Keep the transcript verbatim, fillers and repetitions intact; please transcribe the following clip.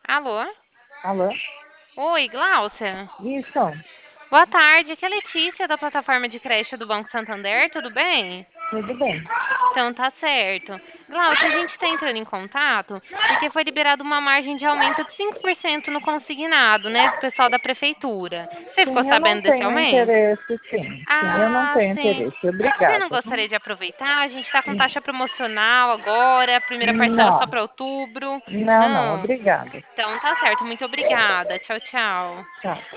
Alô? Alô? Oi, Gláucia. Isso, Boa tarde, aqui é a Letícia da plataforma de creche do Banco Santander, tudo bem? tudo bem. Então tá certo. Gláucia, a gente está entrando em contato porque foi liberada uma margem de aumento de cinco por cento no consignado, né, do pessoal da prefeitura. Você ficou Sim, eu não sabendo desse tenho aumento? interesse, sim. Sim, eu não Ah, tenho sim. interesse. Você não Obrigada. gostaria de aproveitar? A gente está com taxa promocional agora, a primeira parcela só Não, para outubro. não, não, Não. obrigada. Então tá certo, muito obrigada. Tchau, tchau. Tchau.